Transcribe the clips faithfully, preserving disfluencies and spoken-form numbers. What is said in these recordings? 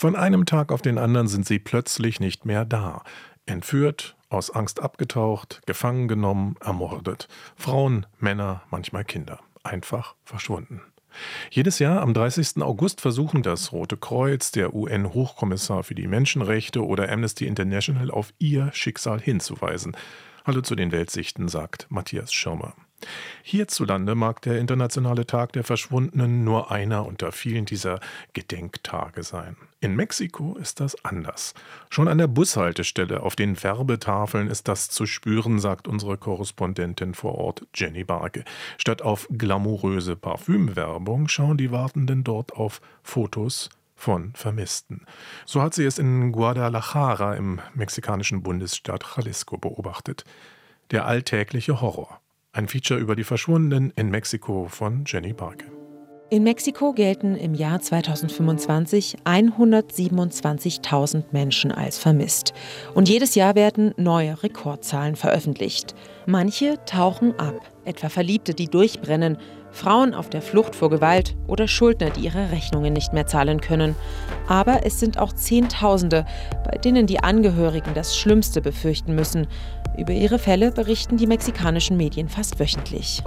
Von einem Tag auf den anderen sind sie plötzlich nicht mehr da. Entführt, aus Angst abgetaucht, gefangen genommen, ermordet. Frauen, Männer, manchmal Kinder. Einfach verschwunden. Jedes Jahr am dreißigsten August versuchen das Rote Kreuz, der U N-Hochkommissar für die Menschenrechte oder Amnesty International auf ihr Schicksal hinzuweisen. Hallo zu den Weltsichten, sagt Matthias Schirmer. Hierzulande mag der Internationale Tag der Verschwundenen nur einer unter vielen dieser Gedenktage sein. In Mexiko ist das anders. Schon an der Bushaltestelle auf den Werbetafeln ist das zu spüren, sagt unsere Korrespondentin vor Ort Jenny Barke. Statt auf glamouröse Parfümwerbung schauen die Wartenden dort auf Fotos von Vermissten. So hat sie es in Guadalajara im mexikanischen Bundesstaat Jalisco beobachtet. Der alltägliche Horror. Ein Feature über die Verschwundenen in Mexiko von Jenny Barke. In Mexiko gelten im Jahr zweitausendfünfundzwanzig hundertsiebenundzwanzigtausend Menschen als vermisst. Und jedes Jahr werden neue Rekordzahlen veröffentlicht. Manche tauchen ab, etwa Verliebte, die durchbrennen, Frauen auf der Flucht vor Gewalt oder Schuldner, die ihre Rechnungen nicht mehr zahlen können. Aber es sind auch Zehntausende, bei denen die Angehörigen das Schlimmste befürchten müssen. Über ihre Fälle berichten die mexikanischen Medien fast wöchentlich.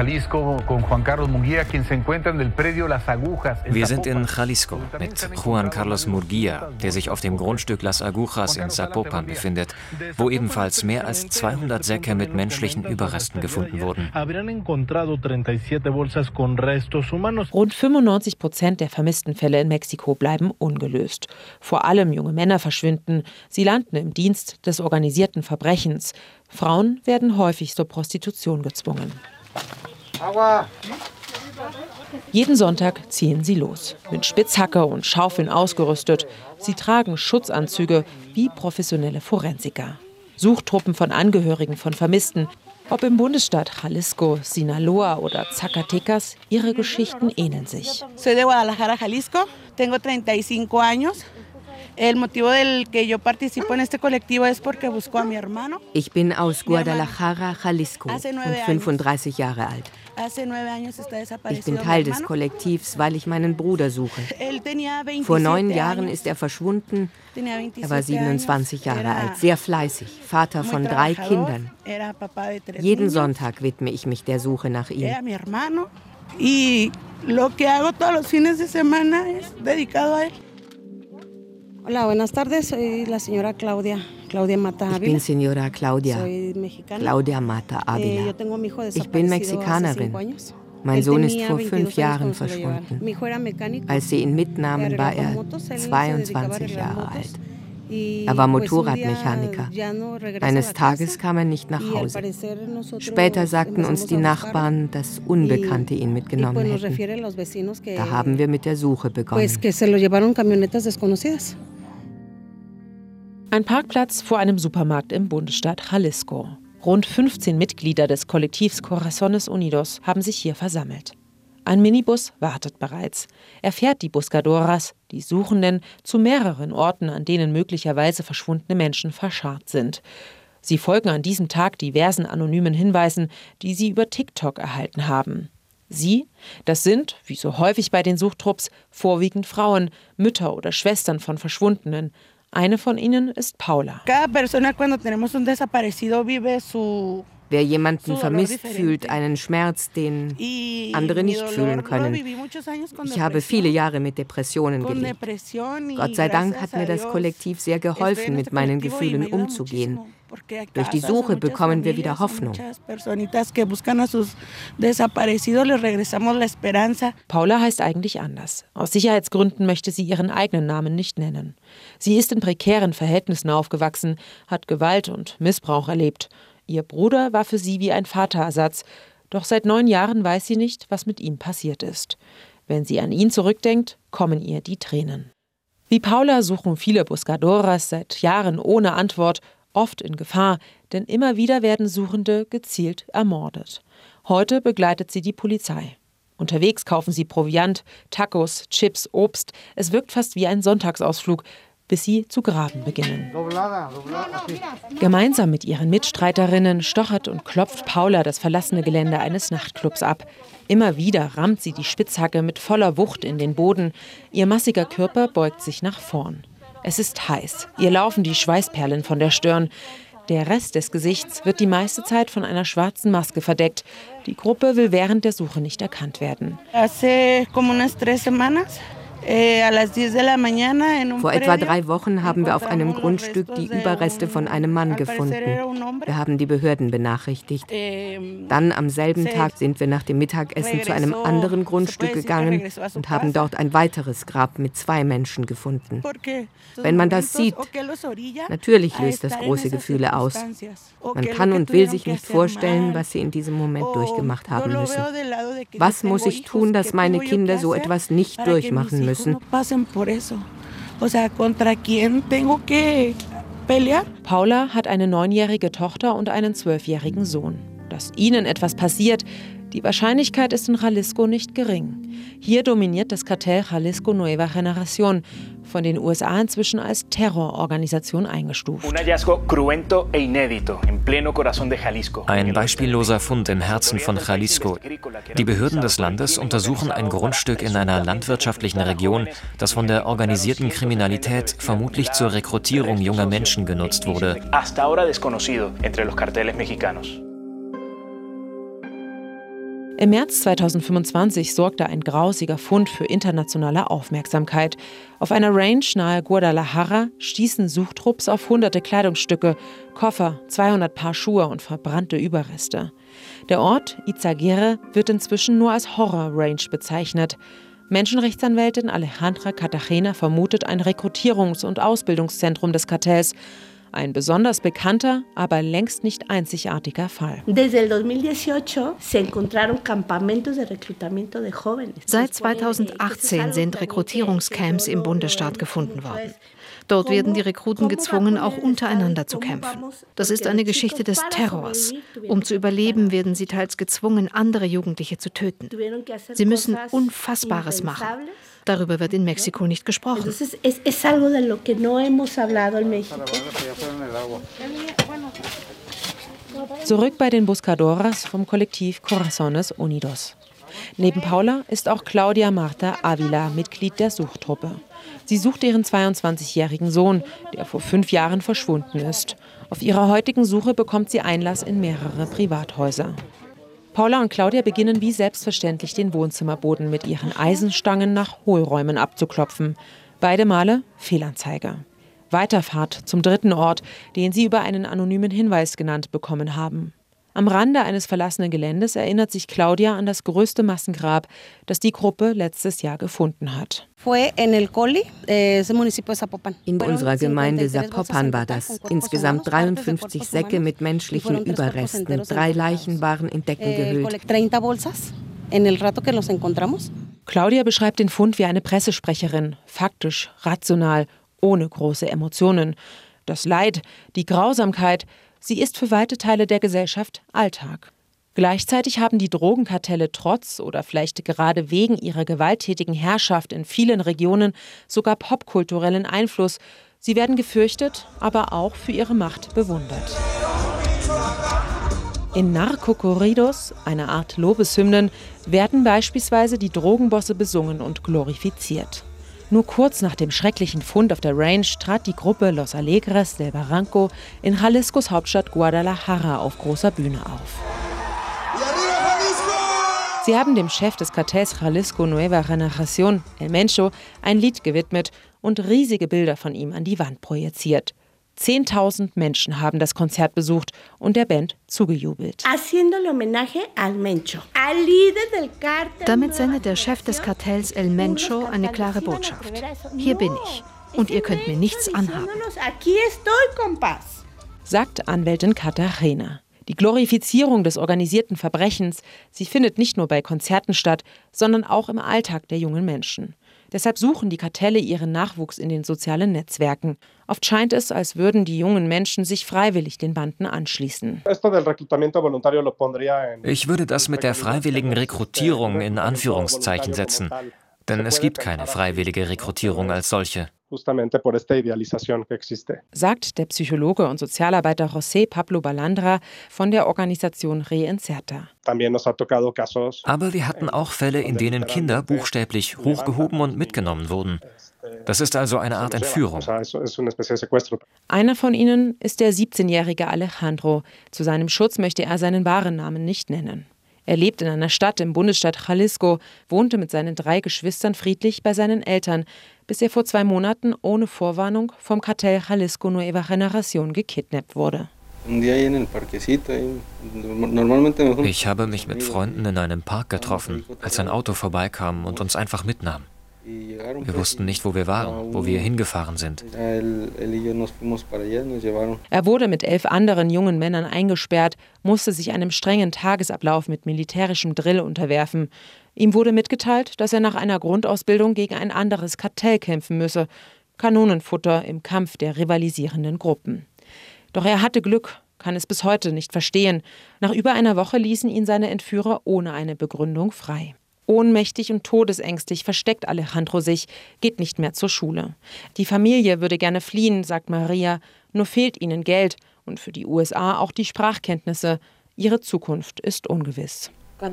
Wir sind in Jalisco mit Juan Carlos Murguia, der sich auf dem Grundstück Las Agujas in Zapopan befindet, wo ebenfalls mehr als zweihundert Säcke mit menschlichen Überresten gefunden wurden. Rund fünfundneunzig Prozent der vermissten Fälle in Mexiko bleiben ungelöst. Vor allem junge Männer verschwinden. Sie landen im Dienst des organisierten Verbrechens. Frauen werden häufig zur Prostitution gezwungen. Jeden Sonntag ziehen sie los, mit Spitzhacke und Schaufeln ausgerüstet. Sie tragen Schutzanzüge wie professionelle Forensiker. Suchtruppen von Angehörigen von Vermissten, ob im Bundesstaat Jalisco, Sinaloa oder Zacatecas, ihre Geschichten ähneln sich. Soy de Guadalajara, Jalisco. Tengo treinta y cinco años. El motivo del que yo participo en este colectivo es porque busco a mi hermano. Ich bin aus Guadalajara, Jalisco und fünfunddreißig Jahre alt. Ich bin Teil des Kollektivs, weil ich meinen Bruder suche. Vor neun Jahren ist er verschwunden. Er war siebenundzwanzig Jahre alt, sehr fleißig, Vater von drei Kindern. Jeden Sonntag widme ich mich der Suche nach ihm. Hola, buenas tardes. Soy la señora Claudia, Claudia Mata Ávila. Ich bin Señora Claudia, Claudia Mata Ávila. Ich bin Mexikanerin. Mein Sohn ist vor fünf Jahren verschwunden. Als sie ihn mitnahmen, war er zweiundzwanzig Jahre alt. Er war Motorradmechaniker. Eines Tages kam er nicht nach Hause. Später sagten uns die Nachbarn, dass Unbekannte ihn mitgenommen hätten. Da haben wir mit der Suche begonnen. Ein Parkplatz vor einem Supermarkt im Bundesstaat Jalisco. Rund fünfzehn Mitglieder des Kollektivs Corazones Unidos haben sich hier versammelt. Ein Minibus wartet bereits. Er fährt die Buscadoras, die Suchenden, zu mehreren Orten, an denen möglicherweise verschwundene Menschen verscharrt sind. Sie folgen an diesem Tag diversen anonymen Hinweisen, die sie über TikTok erhalten haben. Sie, das sind, wie so häufig bei den Suchtrupps, vorwiegend Frauen, Mütter oder Schwestern von Verschwundenen. Eine von ihnen ist Paula. Wer jemanden vermisst, fühlt einen Schmerz, den andere nicht fühlen können. Ich habe viele Jahre mit Depressionen gelebt. Gott sei Dank hat mir das Kollektiv sehr geholfen, mit meinen Gefühlen umzugehen. Durch die Suche bekommen wir wieder Hoffnung. Paula heißt eigentlich anders. Aus Sicherheitsgründen möchte sie ihren eigenen Namen nicht nennen. Sie ist in prekären Verhältnissen aufgewachsen, hat Gewalt und Missbrauch erlebt. Ihr Bruder war für sie wie ein Vaterersatz. Doch seit neun Jahren weiß sie nicht, was mit ihm passiert ist. Wenn sie an ihn zurückdenkt, kommen ihr die Tränen. Wie Paula suchen viele Buscadoras seit Jahren ohne Antwort, oft in Gefahr, denn immer wieder werden Suchende gezielt ermordet. Heute begleitet sie die Polizei. Unterwegs kaufen sie Proviant, Tacos, Chips, Obst. Es wirkt fast wie ein Sonntagsausflug. bis sie zu graben beginnen. Gemeinsam mit ihren Mitstreiterinnen stochert und klopft Paula das verlassene Gelände eines Nachtclubs ab. Immer wieder rammt sie die Spitzhacke mit voller Wucht in den Boden. Ihr massiger Körper beugt sich nach vorn. Es ist heiß. Ihr laufen die Schweißperlen von der Stirn. Der Rest des Gesichts wird die meiste Zeit von einer schwarzen Maske verdeckt. Die Gruppe will während der Suche nicht erkannt werden. Vor etwa drei Wochen haben wir auf einem Grundstück die Überreste von einem Mann gefunden. Wir haben die Behörden benachrichtigt. Dann am selben Tag sind wir nach dem Mittagessen zu einem anderen Grundstück gegangen und haben dort ein weiteres Grab mit zwei Menschen gefunden. Wenn man das sieht, natürlich löst das große Gefühle aus. Man kann und will sich nicht vorstellen, was sie in diesem Moment durchgemacht haben müssen. Was muss ich tun, dass meine Kinder so etwas nicht durchmachen müssen? Paula hat eine neunjährige Tochter und einen zwölfjährigen Sohn. Dass ihnen etwas passiert, die Wahrscheinlichkeit ist in Jalisco nicht gering. Hier dominiert das Kartell Jalisco Nueva Generación, von den U S A inzwischen als Terrororganisation eingestuft. Ein beispielloser Fund im Herzen von Jalisco. Die Behörden des Landes untersuchen ein Grundstück in einer landwirtschaftlichen Region, das von der organisierten Kriminalität vermutlich zur Rekrutierung junger Menschen genutzt wurde. Im März zweitausendfünfundzwanzig sorgte ein grausiger Fund für internationale Aufmerksamkeit. Auf einer Range nahe Guadalajara stießen Suchtrupps auf hunderte Kleidungsstücke, Koffer, zweihundert Paar Schuhe und verbrannte Überreste. Der Ort, Izaguirre, wird inzwischen nur als Horror-Range bezeichnet. Menschenrechtsanwältin Alejandra Cartagena vermutet ein Rekrutierungs- und Ausbildungszentrum des Kartells. Ein besonders bekannter, aber längst nicht einzigartiger Fall. Seit zweitausendachtzehn sind Rekrutierungscamps im Bundesstaat gefunden worden. Dort werden die Rekruten gezwungen, auch untereinander zu kämpfen. Das ist eine Geschichte des Terrors. Um zu überleben, werden sie teils gezwungen, andere Jugendliche zu töten. Sie müssen Unfassbares machen. Darüber wird in Mexiko nicht gesprochen. Zurück bei den Buscadoras vom Kollektiv Corazones Unidos. Neben Paula ist auch Claudia Marta Avila Mitglied der Suchtruppe. Sie sucht ihren zweiundzwanzigjährigen Sohn, der vor fünf Jahren verschwunden ist. Auf ihrer heutigen Suche bekommt sie Einlass in mehrere Privathäuser. Paula und Claudia beginnen wie selbstverständlich den Wohnzimmerboden mit ihren Eisenstangen nach Hohlräumen abzuklopfen. Beide Male Fehlanzeige. Weiterfahrt zum dritten Ort, den sie über einen anonymen Hinweis genannt bekommen haben. Am Rande eines verlassenen Geländes erinnert sich Claudia an das größte Massengrab, das die Gruppe letztes Jahr gefunden hat. In unserer Gemeinde Zapopan war das. Insgesamt dreiundfünfzig Säcke mit menschlichen Überresten. Drei Leichen waren in Decken gehüllt. Claudia beschreibt den Fund wie eine Pressesprecherin, faktisch, rational, ohne große Emotionen. Das Leid, die Grausamkeit, sie ist für weite Teile der Gesellschaft Alltag. Gleichzeitig haben die Drogenkartelle trotz oder vielleicht gerade wegen ihrer gewalttätigen Herrschaft in vielen Regionen sogar popkulturellen Einfluss. Sie werden gefürchtet, aber auch für ihre Macht bewundert. In Narcocorridos, einer Art Lobeshymnen, werden beispielsweise die Drogenbosse besungen und glorifiziert. Nur kurz nach dem schrecklichen Fund auf der Range trat die Gruppe Los Alegres del Barranco in Jaliscos Hauptstadt Guadalajara auf großer Bühne auf. Sie haben dem Chef des Kartells Jalisco Nueva Generación, El Mencho, ein Lied gewidmet und riesige Bilder von ihm an die Wand projiziert. Zehntausend Menschen haben das Konzert besucht und der Band zugejubelt. Damit sendet der Chef des Kartells El Mencho eine klare Botschaft. Hier bin ich und ihr könnt mir nichts anhaben, sagt Anwältin Cartagena. Die Glorifizierung des organisierten Verbrechens, sie findet nicht nur bei Konzerten statt, sondern auch im Alltag der jungen Menschen. Deshalb suchen die Kartelle ihren Nachwuchs in den sozialen Netzwerken. Oft scheint es, als würden die jungen Menschen sich freiwillig den Banden anschließen. Ich würde das mit der freiwilligen Rekrutierung in Anführungszeichen setzen. Denn es gibt keine freiwillige Rekrutierung als solche. sagt der Psychologe und Sozialarbeiter José Pablo Balandra von der Organisation Reinserta. Aber wir hatten auch Fälle, in denen Kinder buchstäblich hochgehoben und mitgenommen wurden. Das ist also eine Art Entführung. Einer von ihnen ist der siebzehnjährige Alejandro. Zu seinem Schutz möchte er seinen wahren Namen nicht nennen. Er lebt in einer Stadt im Bundesstaat Jalisco, wohnte mit seinen drei Geschwistern friedlich bei seinen Eltern, bis er vor zwei Monaten ohne Vorwarnung vom Kartell Jalisco Nueva Generación gekidnappt wurde. Ich habe mich mit Freunden in einem Park getroffen, als ein Auto vorbeikam und uns einfach mitnahm. Wir wussten nicht, wo wir waren, wo wir hingefahren sind. Er wurde mit elf anderen jungen Männern eingesperrt, musste sich einem strengen Tagesablauf mit militärischem Drill unterwerfen. Ihm wurde mitgeteilt, dass er nach einer Grundausbildung gegen ein anderes Kartell kämpfen müsse. Kanonenfutter im Kampf der rivalisierenden Gruppen. Doch er hatte Glück, kann es bis heute nicht verstehen. Nach über einer Woche ließen ihn seine Entführer ohne eine Begründung frei. Ohnmächtig und todesängstlich versteckt Alejandro sich, geht nicht mehr zur Schule. Die Familie würde gerne fliehen, sagt Maria, nur fehlt ihnen Geld und für die U S A auch die Sprachkenntnisse. Ihre Zukunft ist ungewiss.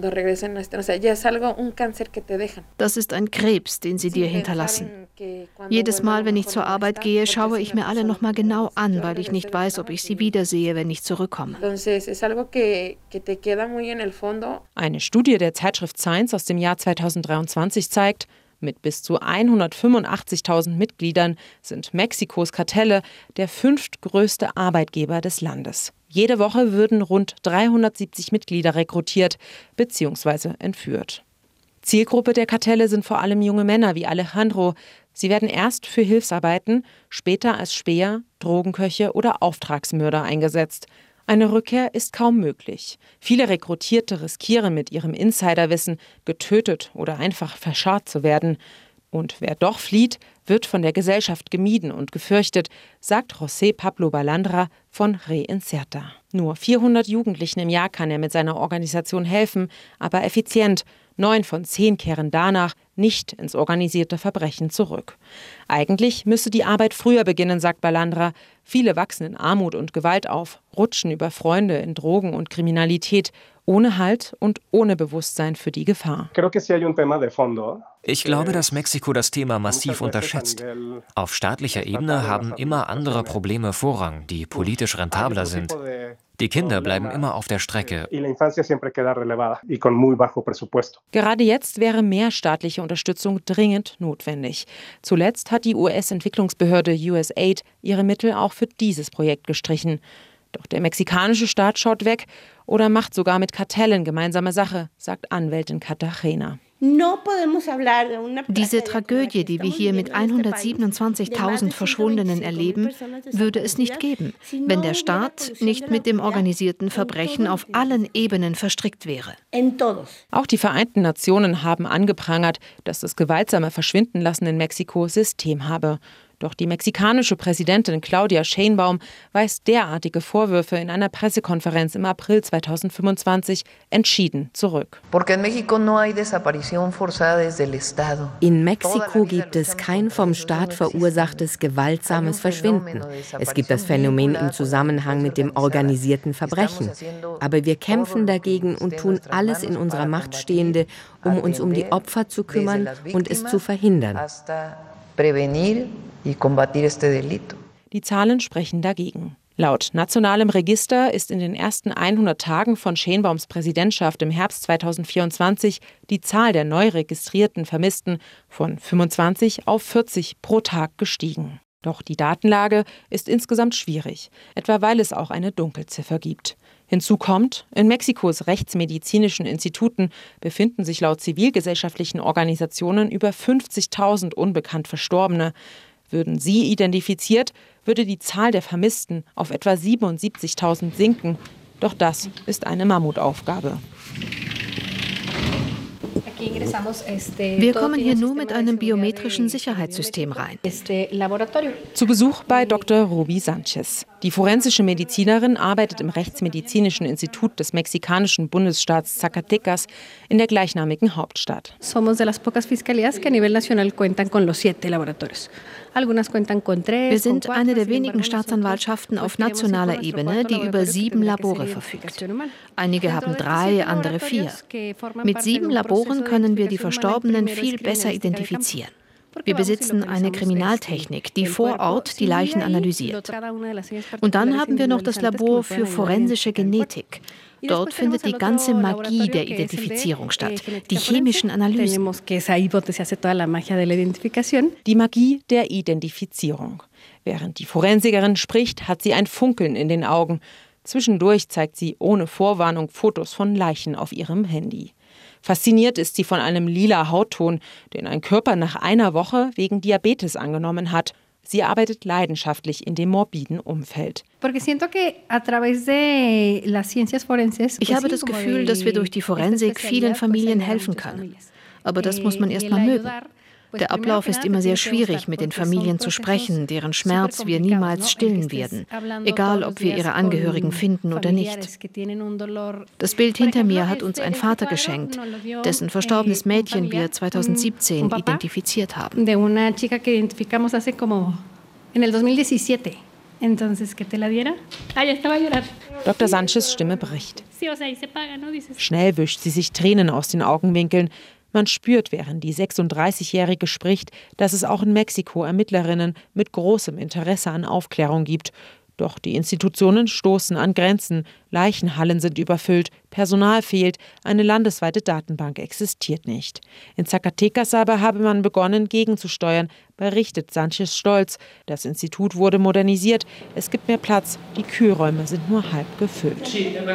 Das ist ein Krebs, den sie dir hinterlassen. Jedes Mal, wenn ich zur Arbeit gehe, schaue ich mir alle noch mal genau an, weil ich nicht weiß, ob ich sie wiedersehe, wenn ich zurückkomme. Eine Studie der Zeitschrift Science aus dem Jahr zweitausenddreiundzwanzig zeigt, mit bis zu hundertfünfundachtzigtausend Mitgliedern sind Mexikos Kartelle der fünftgrößte Arbeitgeber des Landes. Jede Woche würden rund dreihundertsiebzig Mitglieder rekrutiert bzw. entführt. Zielgruppe der Kartelle sind vor allem junge Männer wie Alejandro. Sie werden erst für Hilfsarbeiten, später als Späher, Drogenköche oder Auftragsmörder eingesetzt. Eine Rückkehr ist kaum möglich. Viele Rekrutierte riskieren mit ihrem Insiderwissen, getötet oder einfach verscharrt zu werden. Und wer doch flieht, wird von der Gesellschaft gemieden und gefürchtet, sagt José Pablo Balandra von Reinserta. Nur vierhundert Jugendlichen im Jahr kann er mit seiner Organisation helfen, aber effizient. Neun von zehn kehren danach nicht ins organisierte Verbrechen zurück. Eigentlich müsse die Arbeit früher beginnen, sagt Balandra. Viele wachsen in Armut und Gewalt auf, rutschen über Freunde in Drogen und Kriminalität, ohne Halt und ohne Bewusstsein für die Gefahr. Ich glaube, dass Mexiko das Thema massiv unterschätzt. Auf staatlicher Ebene haben immer andere Probleme Vorrang, die politisch rentabler sind. Die Kinder bleiben immer auf der Strecke. Gerade jetzt wäre mehr staatliche Unterstützung dringend notwendig. Zuletzt hat die U S-Entwicklungsbehörde U S A I D ihre Mittel auch für dieses Projekt gestrichen. Doch der mexikanische Staat schaut weg oder macht sogar mit Kartellen gemeinsame Sache, sagt Anwältin Cartagena. Diese Tragödie, die wir hier mit hundertsiebenundzwanzigtausend Verschwundenen erleben, würde es nicht geben, wenn der Staat nicht mit dem organisierten Verbrechen auf allen Ebenen verstrickt wäre. Auch die Vereinten Nationen haben angeprangert, dass das gewaltsame Verschwindenlassen in Mexiko System habe. Doch die mexikanische Präsidentin Claudia Sheinbaum weist derartige Vorwürfe in einer Pressekonferenz im April zweitausendfünfundzwanzig entschieden zurück. In Mexiko gibt es kein vom Staat verursachtes gewaltsames Verschwinden. Es gibt das Phänomen im Zusammenhang mit dem organisierten Verbrechen. Aber wir kämpfen dagegen und tun alles in unserer Macht Stehende, um uns um die Opfer zu kümmern und es zu verhindern. Die Zahlen sprechen dagegen. Laut nationalem Register ist in den ersten hundert Tagen von Sheinbaums Präsidentschaft im Herbst zweitausendvierundzwanzig die Zahl der neu registrierten Vermissten von fünfundzwanzig auf vierzig pro Tag gestiegen. Doch die Datenlage ist insgesamt schwierig, etwa weil es auch eine Dunkelziffer gibt. Hinzu kommt, in Mexikos rechtsmedizinischen Instituten befinden sich laut zivilgesellschaftlichen Organisationen über fünfzigtausend unbekannt Verstorbene. Würden sie identifiziert, würde die Zahl der Vermissten auf etwa siebenundsiebzigtausend sinken. Doch das ist eine Mammutaufgabe. Wir kommen hier nur mit einem biometrischen Sicherheitssystem rein. Zu Besuch bei Doktor Ruby Sanchez. Die forensische Medizinerin arbeitet im Rechtsmedizinischen Institut des mexikanischen Bundesstaats Zacatecas in der gleichnamigen Hauptstadt. Wir sind eine der wenigen Staatsanwaltschaften auf nationaler Ebene, die über sieben Labore verfügt. Einige haben drei, andere vier. Mit sieben Laboren können wir die Verstorbenen viel besser identifizieren. Wir besitzen eine Kriminaltechnik, die vor Ort die Leichen analysiert. Und dann haben wir noch das Labor für forensische Genetik. Dort findet die ganze Magie der Identifizierung statt, die chemischen Analysen. Die Magie der Identifizierung. Während die Forensikerin spricht, hat sie ein Funkeln in den Augen. Zwischendurch zeigt sie ohne Vorwarnung Fotos von Leichen auf ihrem Handy. Fasziniert ist sie von einem lila Hautton, den ein Körper nach einer Woche wegen Diabetes angenommen hat. Sie arbeitet leidenschaftlich in dem morbiden Umfeld. Ich habe das Gefühl, dass wir durch die Forensik vielen Familien helfen können. Aber das muss man erst mal mögen. Der Ablauf ist immer sehr schwierig, mit den Familien zu sprechen, deren Schmerz wir niemals stillen werden, egal ob wir ihre Angehörigen finden oder nicht. Das Bild hinter mir hat uns ein Vater geschenkt, dessen verstorbenes Mädchen wir zweitausendsiebzehn identifiziert haben. Doktor Sanchez' Stimme bricht. Schnell wischt sie sich Tränen aus den Augenwinkeln. Man spürt, während die sechsunddreißigjährige spricht, dass es auch in Mexiko Ermittlerinnen mit großem Interesse an Aufklärung gibt. Doch die Institutionen stoßen an Grenzen. Leichenhallen sind überfüllt, Personal fehlt, eine landesweite Datenbank existiert nicht. In Zacatecas aber habe man begonnen, gegenzusteuern, berichtet Sanchez stolz. Das Institut wurde modernisiert, es gibt mehr Platz, die Kühlräume sind nur halb gefüllt.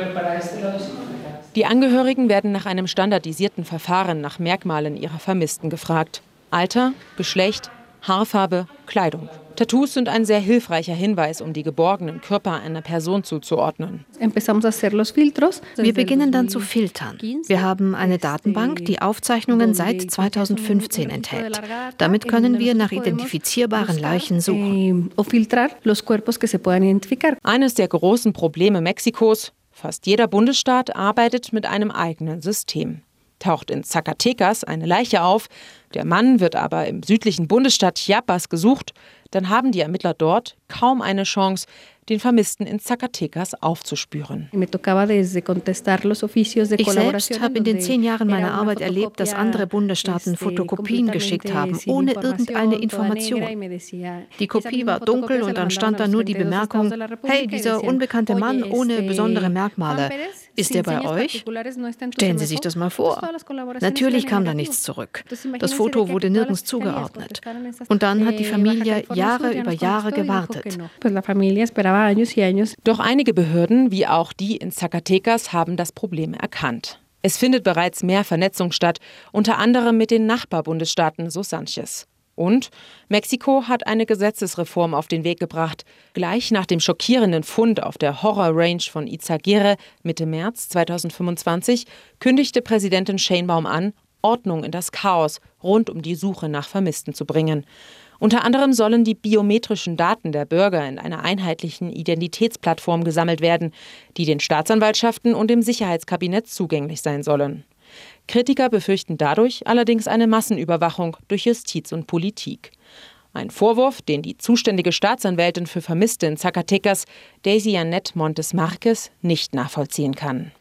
Die Angehörigen werden nach einem standardisierten Verfahren nach Merkmalen ihrer Vermissten gefragt. Alter, Geschlecht, Haarfarbe, Kleidung. Tattoos sind ein sehr hilfreicher Hinweis, um die geborgenen Körper einer Person zuzuordnen. Wir beginnen dann zu filtern. Wir haben eine Datenbank, die Aufzeichnungen seit zweitausendfünfzehn enthält. Damit können wir nach identifizierbaren Leichen suchen. Eines der großen Probleme Mexikos: fast jeder Bundesstaat arbeitet mit einem eigenen System. Taucht in Zacatecas eine Leiche auf, der Mann wird aber im südlichen Bundesstaat Chiapas gesucht, dann haben die Ermittler dort kaum eine Chance, den Vermissten in Zacatecas aufzuspüren. Ich selbst habe in den zehn Jahren meiner Arbeit erlebt, dass andere Bundesstaaten Fotokopien geschickt haben, ohne irgendeine Information. Die Kopie war dunkel und dann stand da nur die Bemerkung: Hey, dieser unbekannte Mann ohne besondere Merkmale, ist er bei euch? Stellen Sie sich das mal vor. Natürlich kam da nichts zurück. Das Foto wurde nirgends zugeordnet. Und dann hat die Familie Jahre über Jahre gewartet. Doch einige Behörden, wie auch die in Zacatecas, haben das Problem erkannt. Es findet bereits mehr Vernetzung statt, unter anderem mit den Nachbarbundesstaaten, so Sanchez. Und Mexiko hat eine Gesetzesreform auf den Weg gebracht. Gleich nach dem schockierenden Fund auf der Horror-Range von Izaguirre Mitte März zweitausendfünfundzwanzig kündigte Präsidentin Sheinbaum an, Ordnung in das Chaos rund um die Suche nach Vermissten zu bringen. Unter anderem sollen die biometrischen Daten der Bürger in einer einheitlichen Identitätsplattform gesammelt werden, die den Staatsanwaltschaften und dem Sicherheitskabinett zugänglich sein sollen. Kritiker befürchten dadurch allerdings eine Massenüberwachung durch Justiz und Politik. Ein Vorwurf, den die zuständige Staatsanwältin für Vermisste in Zacatecas, Daisy Annette Montes Marquez, nicht nachvollziehen kann.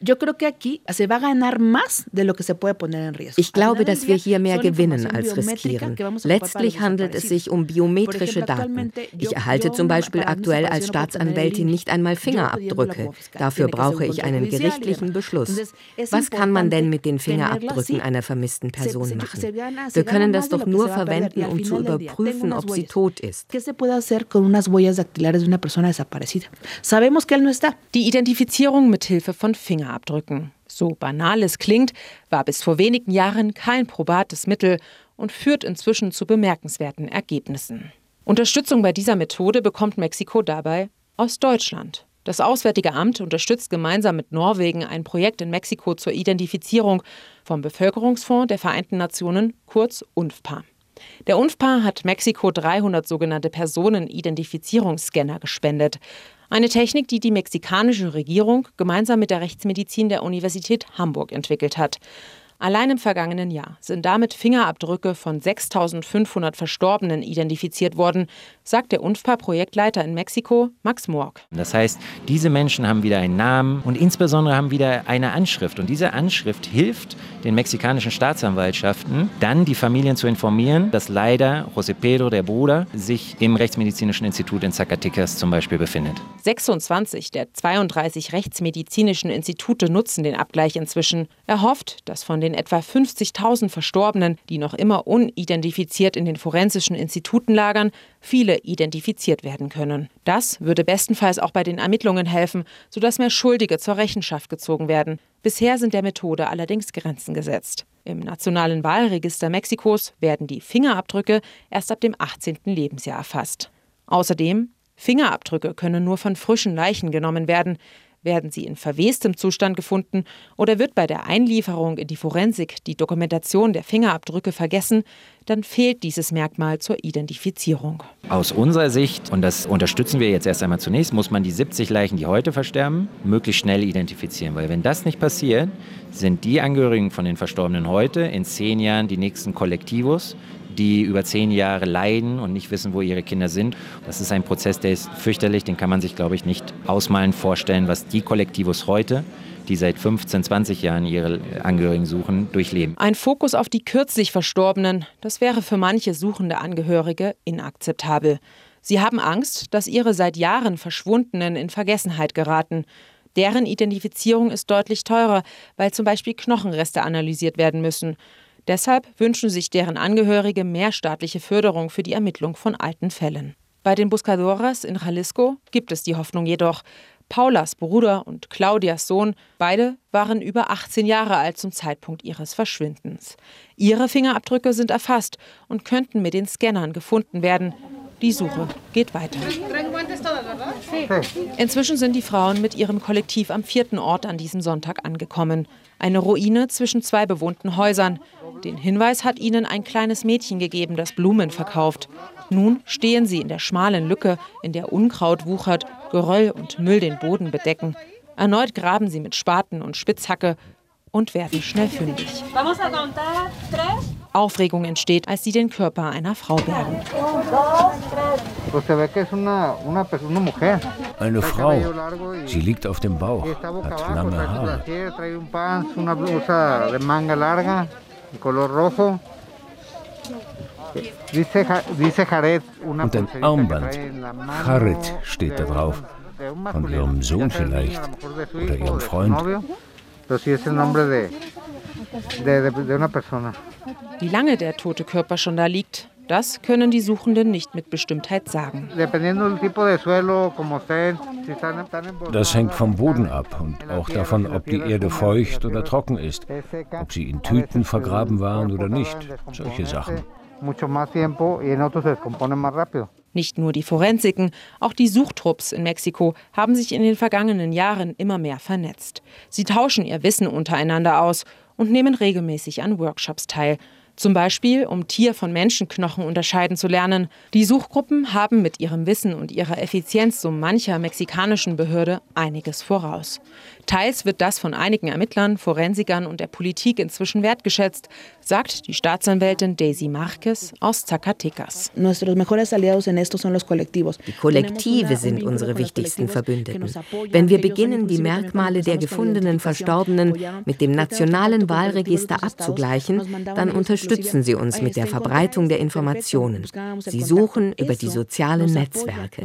Ich glaube, dass wir hier mehr gewinnen als riskieren. Letztlich handelt es sich um biometrische Daten. Ich erhalte zum Beispiel aktuell als Staatsanwältin nicht einmal Fingerabdrücke. Dafür brauche ich einen gerichtlichen Beschluss. Was kann man denn mit den Fingerabdrücken einer vermissten Person machen? Wir können das doch nur verwenden, um zu überprüfen, ob sie tot ist. Die Identifizierung mit Hilfe von Fingerabdrücken. So banal es klingt, war bis vor wenigen Jahren kein probates Mittel und führt inzwischen zu bemerkenswerten Ergebnissen. Unterstützung bei dieser Methode bekommt Mexiko dabei aus Deutschland. Das Auswärtige Amt unterstützt gemeinsam mit Norwegen ein Projekt in Mexiko zur Identifizierung vom Bevölkerungsfonds der Vereinten Nationen, kurz U N F P A. Der U N F P A hat Mexiko dreihundert sogenannte Personenidentifizierungsscanner gespendet. Eine Technik, die die mexikanische Regierung gemeinsam mit der Rechtsmedizin der Universität Hamburg entwickelt hat. Allein im vergangenen Jahr sind damit Fingerabdrücke von sechstausendfünfhundert Verstorbenen identifiziert worden, sagt der U N F P A-Projektleiter in Mexiko, Max Morg. Das heißt, diese Menschen haben wieder einen Namen und insbesondere haben wieder eine Anschrift. Und diese Anschrift hilft den mexikanischen Staatsanwaltschaften, dann die Familien zu informieren, dass leider José Pedro, der Bruder, sich im Rechtsmedizinischen Institut in Zacatecas zum Beispiel befindet. sechsundzwanzig der zweiunddreißig rechtsmedizinischen Institute nutzen den Abgleich inzwischen. Er hofft, dass von den etwa fünfzigtausend Verstorbenen, die noch immer unidentifiziert in den forensischen Instituten lagern, viele identifiziert werden können. Das würde bestenfalls auch bei den Ermittlungen helfen, sodass mehr Schuldige zur Rechenschaft gezogen werden. Bisher sind der Methode allerdings Grenzen gesetzt. Im Nationalen Wahlregister Mexikos werden die Fingerabdrücke erst ab dem achtzehnten Lebensjahr erfasst. Außerdem, Fingerabdrücke können nur von frischen Leichen genommen werden. Werden sie in verwestem Zustand gefunden oder wird bei der Einlieferung in die Forensik die Dokumentation der Fingerabdrücke vergessen, dann fehlt dieses Merkmal zur Identifizierung. Aus unserer Sicht, und das unterstützen wir jetzt erst einmal zunächst, muss man die siebzig Leichen, die heute versterben, möglichst schnell identifizieren. Weil wenn das nicht passiert, sind die Angehörigen von den Verstorbenen heute in zehn Jahren die nächsten Kollektivos, die über zehn Jahre leiden und nicht wissen, wo ihre Kinder sind. Das ist ein Prozess, der ist fürchterlich, den kann man sich, glaube ich, nicht ausmalen, vorstellen, was die Kollektivos heute, die seit fünfzehn, zwanzig Jahren ihre Angehörigen suchen, durchleben. Ein Fokus auf die kürzlich Verstorbenen, das wäre für manche suchende Angehörige inakzeptabel. Sie haben Angst, dass ihre seit Jahren Verschwundenen in Vergessenheit geraten. Deren Identifizierung ist deutlich teurer, weil zum Beispiel Knochenreste analysiert werden müssen. Deshalb wünschen sich deren Angehörige mehr staatliche Förderung für die Ermittlung von alten Fällen. Bei den Buscadoras in Jalisco gibt es die Hoffnung jedoch. Paulas Bruder und Claudias Sohn, beide waren über achtzehn Jahre alt zum Zeitpunkt ihres Verschwindens. Ihre Fingerabdrücke sind erfasst und könnten mit den Scannern gefunden werden. Die Suche geht weiter. Inzwischen sind die Frauen mit ihrem Kollektiv am vierten Ort an diesem Sonntag angekommen. Eine Ruine zwischen zwei bewohnten Häusern. Den Hinweis hat ihnen ein kleines Mädchen gegeben, das Blumen verkauft. Nun stehen sie in der schmalen Lücke, in der Unkraut wuchert, Geröll und Müll den Boden bedecken. Erneut graben sie mit Spaten und Spitzhacke und werden schnell fündig. Aufregung entsteht, als sie den Körper einer Frau bergen. Eine Frau. Sie liegt auf dem Bauch, hat lange Haare. Und ein Armband. Jared steht da drauf. Von ihrem Sohn vielleicht. Oder ihrem Freund. Wie lange der tote Körper schon da liegt, das können die Suchenden nicht mit Bestimmtheit sagen. Das hängt vom Boden ab und auch davon, ob die Erde feucht oder trocken ist, ob sie in Tüten vergraben waren oder nicht. Solche Sachen. Nicht nur die Forensiken, auch die Suchtrupps in Mexiko haben sich in den vergangenen Jahren immer mehr vernetzt. Sie tauschen ihr Wissen untereinander aus und nehmen regelmäßig an Workshops teil. Zum Beispiel, um Tier- von Menschenknochen unterscheiden zu lernen. Die Suchgruppen haben mit ihrem Wissen und ihrer Effizienz so mancher mexikanischen Behörde einiges voraus. Teils wird das von einigen Ermittlern, Forensikern und der Politik inzwischen wertgeschätzt, sagt die Staatsanwältin Daisy Marquez aus Zacatecas. Die Kollektive sind unsere wichtigsten Verbündeten. Wenn wir beginnen, die Merkmale der gefundenen Verstorbenen mit dem nationalen Wahlregister abzugleichen, dann unterstützen sie uns mit der Verbreitung der Informationen. Sie suchen über die sozialen Netzwerke.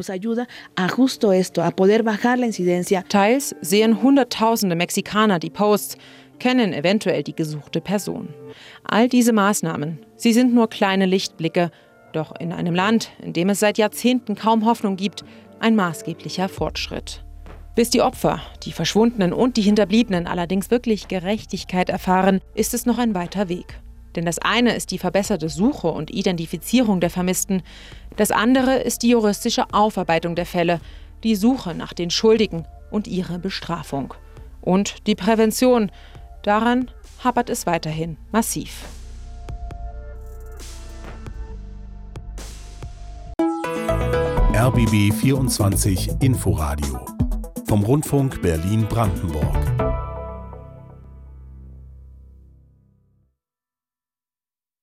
Teils sehen Hunderttausende Mexikaner die Posts, kennen eventuell die gesuchte Person. All diese Maßnahmen, sie sind nur kleine Lichtblicke, doch in einem Land, in dem es seit Jahrzehnten kaum Hoffnung gibt, ein maßgeblicher Fortschritt. Bis die Opfer, die Verschwundenen und die Hinterbliebenen allerdings wirklich Gerechtigkeit erfahren, ist es noch ein weiter Weg. Denn das eine ist die verbesserte Suche und Identifizierung der Vermissten, das andere ist die juristische Aufarbeitung der Fälle, die Suche nach den Schuldigen und ihre Bestrafung. Und die Prävention, daran hapert es weiterhin massiv. R B B vierundzwanzig Inforadio vom Rundfunk Berlin-Brandenburg.